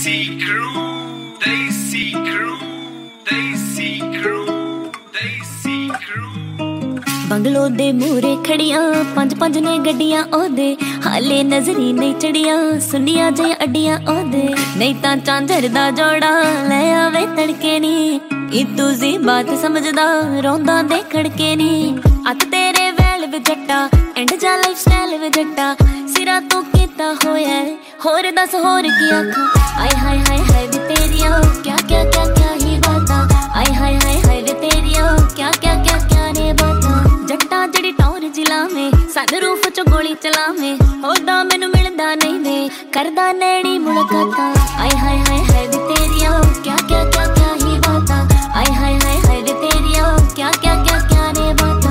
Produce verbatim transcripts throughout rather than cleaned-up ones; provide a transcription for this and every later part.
Desi Crew, Desi Crew, Desi Crew, Desi Crew। Bungalow दे मूरे खड़ियां पंज पंज ने गड्डियां ओदे, हाले नजरी नहीं चढ़ियां सुनिया जे अड्डियां ओदे। नहीं तां झांझर दा जोड़ा ले आवे तड़के नी, इतू जी बात समझदा रोंदा दे खड़के नी। अत तेरे वैल वे जट्टा एंड जा लाइफ स्टाइल वे जट्टा, सिरा तू कीता होया होर दस होर की आखा। आय हाय हाय हाय वे तेरिया क्या क्या क्या क्या ही बाता, आय हाय हाय हाय वे तेरिया क्या क्या क्या क्या ने बाता। जट्टा जड़ी टौर जिला में सनरूफ चो गोली चलावे, ओदा मैनू मिलदा नहीं वे करदा नैनी मुलाकाता। आय हाय हाय हाय वे तेरिया क्या क्या क्या क्या ही बाता, आय हाय हाय हाय वे तेरिया क्या क्या क्या क्या ने बाता।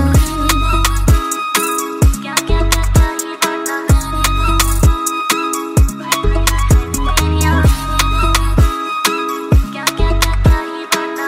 क्या क्या क्या क्या ही बाता, क्या क्या क्या क्या ही बाता।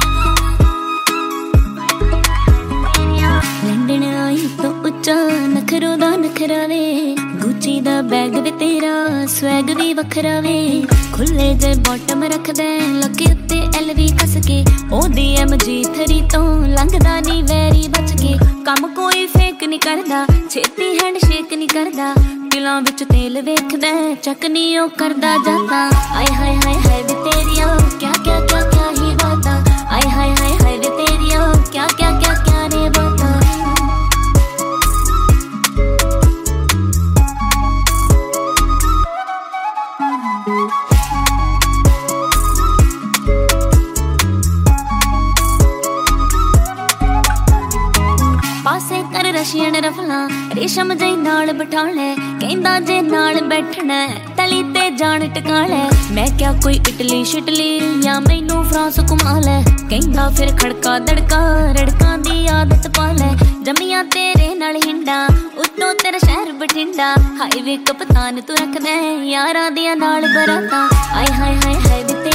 लंडन आई तो उच्चा नखरों दा नखरा वे, गुची दा बैग वे तेरा स्वैग भी वखरा वे। खुले जे बॉटम रख दे लगे उत्ते एल वी कस के, ओदी एम जी थरी तो लंघदा नी वैरी बच के। कम कोई फेक नी करदा छेती हैंड शेक नी करदा, दिलां विच तेल वेखदा चक नी ओ करदा जाता। आय हाय हाय हाय वे तेरिया क्या क्या क्या क्या ही बाता, आय हाय हाय हाय वे तेरिया क्या क्या क्या क्या ने बाता। पासे कर रशियन रफला रेशम जई नाल बिठा ले, कहंदा जे नाल बैठना तली ते जान टिका ले। मैं क्या कोई इटली शिटली या मैनू फ्रांस घुमा ले, कहंदा फिर खड़का दड़का रड़कां दी आदत पा ले। जमिया तेरे नाल हिंडा उत्तों तेरा शहर बठिंडा, हाईवे कप्तान तू रख दे यारां दियां नाल बराता। आय हाय हाय हाय वे